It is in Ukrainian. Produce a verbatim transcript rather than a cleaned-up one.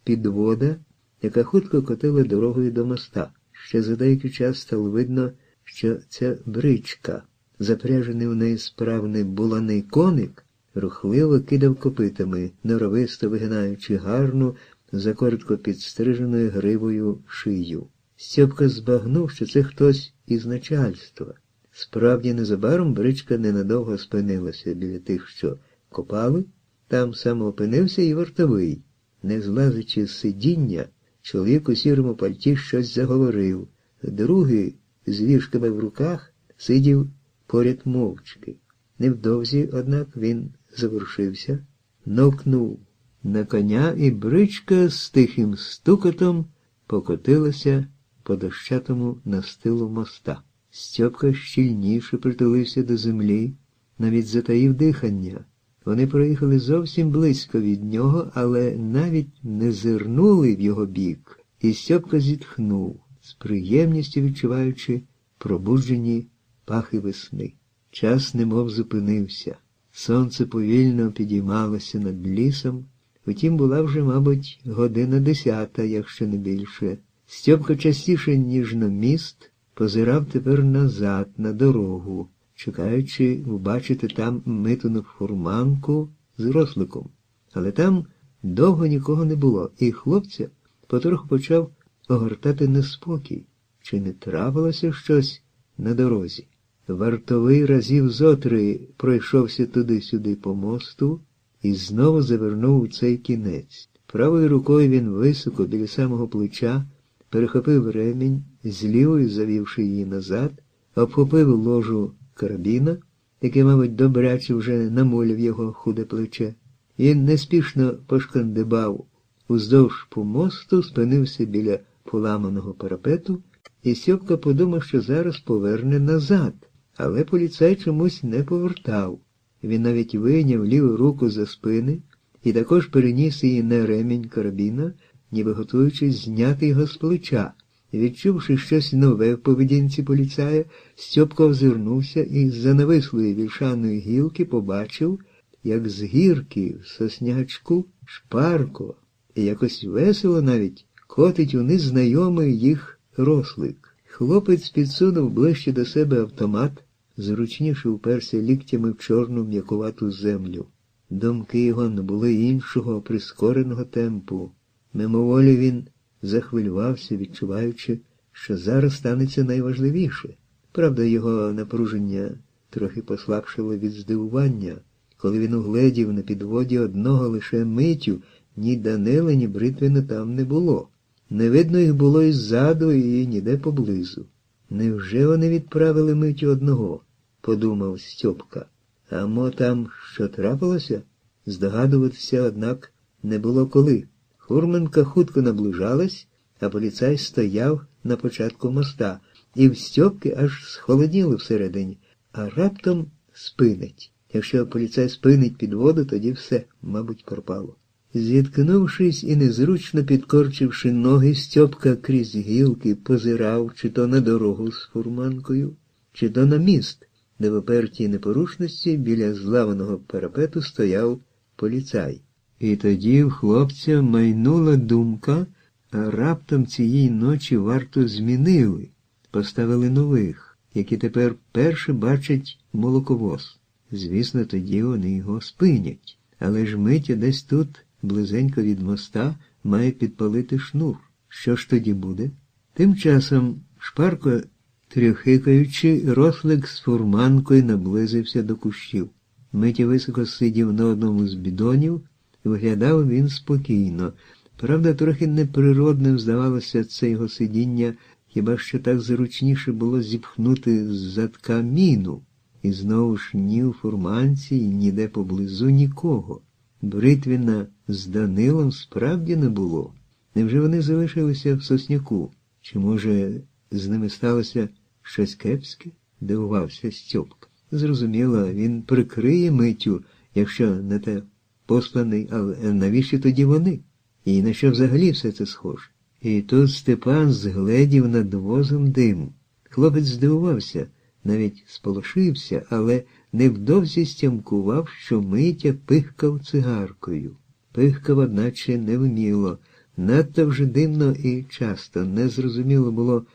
підвода, яка хутко котила дорогою до моста. Ще за деякий час стало видно, що ця бричка, запряжений в неї справний буланий коник, рухливо кидав копитами, норовисто вигинаючи гарну, закоротко підстриженою гривою шию. Стьопка збагнув, що це хтось із начальства. Справді, незабаром бричка ненадовго спинилася біля тих, що копали. Там саме опинився і вартовий. Не злазячи з сидіння, чоловік у сірому пальті щось заговорив. Другий, з вішками в руках, сидів поряд мовчки. Невдовзі, однак, він заворушився, нокнув на коня, і бричка з тихим стукотом покотилася по дощатому настилу моста. Стьопка щільніше притулився до землі, навіть затаїв дихання. Вони проїхали зовсім близько від нього, але навіть не зирнули в його бік, і Стьопка зітхнув, з приємністю відчуваючи пробуджені пахи весни. Час немов зупинився. Сонце повільно підіймалося над лісом, втім була вже, мабуть, година десята, якщо не більше. Стьопка частіше, ніж на міст, позирав тепер назад, на дорогу, чекаючи побачити там Митину фурманку з росликом. Але там довго нікого не було, і хлопця потроху почав огортати неспокій. Чи не трапилося щось на дорозі? Вартовий разів зотри пройшовся туди-сюди по мосту і знову завернув у цей кінець. Правою рукою він високо біля самого плеча перехопив ремінь, з лівою завівши її назад, обхопив ложу карабіна, який, мабуть, добряче вже намолив його худе плече. Він неспішно пошкандибав уздовж помосту, спинився біля поламаного парапету, і Стьопка подумав, що зараз поверне назад. Але поліцай чомусь не повертав. Він навіть вийняв ліву руку за спини і також переніс її на ремінь карабіна, ніби готуючись зняти його з плеча. Відчувши щось нове в поведінці поліцая, Стьопка озирнувся і з-за навислої вільшаної гілки побачив, як з гірки в соснячку шпарко і якось весело навіть котить униз знайомий їх рослик. Хлопець підсунув ближче до себе автомат, зручніше уперся ліктями в чорну м'якувату землю. Думки його набули іншого прискореного темпу. Мимоволі він захвилювався, відчуваючи, що зараз станеться найважливіше. Правда, його напруження трохи послабшило від здивування, коли він угледів на підводі одного лише Митю, ні Данила, ні Бритвина там не було. Не видно їх було і ззаду, і ніде поблизу. Невже вони відправили Митю одного? Подумав Стьопка. А мо там що трапилося? Здогадуватися, однак, не було коли. Фурманка хутко наближалась, а поліцай стояв на початку моста, і в Стьопки аж схолоділо всередині, а раптом спинить. Якщо поліцай спинить підводу, тоді все, мабуть, пропало. Зіткнувшись і незручно підкорчивши ноги, Стьопка крізь гілки позирав чи то на дорогу з фурманкою, чи то на міст, де в опертій непорушності біля зламаного парапету стояв поліцай. І тоді в хлопця майнула думка, а раптом цієї ночі варту змінили, поставили нових, які тепер перше бачать молоковоз. Звісно, тоді вони його спинять, але ж Митя десь тут, близенько від моста, має підпалити шнур. Що ж тоді буде? Тим часом, шпарко трюхикаючи, рослик з фурманкою наблизився до кущів. Митя високо сидів на одному з бідонів, виглядав він спокійно. Правда, трохи неприродним здавалося це його сидіння, хіба що так зручніше було зіпхнути з задка міну. І знову ж ні у фурманці, і ніде поблизу нікого. Бритвіна з Данилом справді не було. Невже вони залишилися в сосняку? Чи, може, з ними сталося щось кепське? Дивувався Стьопка. Зрозуміло, він прикриє Митю, якщо не те посланий, але навіщо тоді вони? І на що взагалі все це схоже? І тут Степан згледів над возом дим. Хлопець здивувався, навіть сполошився, але невдовзі стямкував, що Митя пихкав цигаркою. Пихкав, одначе, невміло, Надто вже дивно і часто незрозуміло було,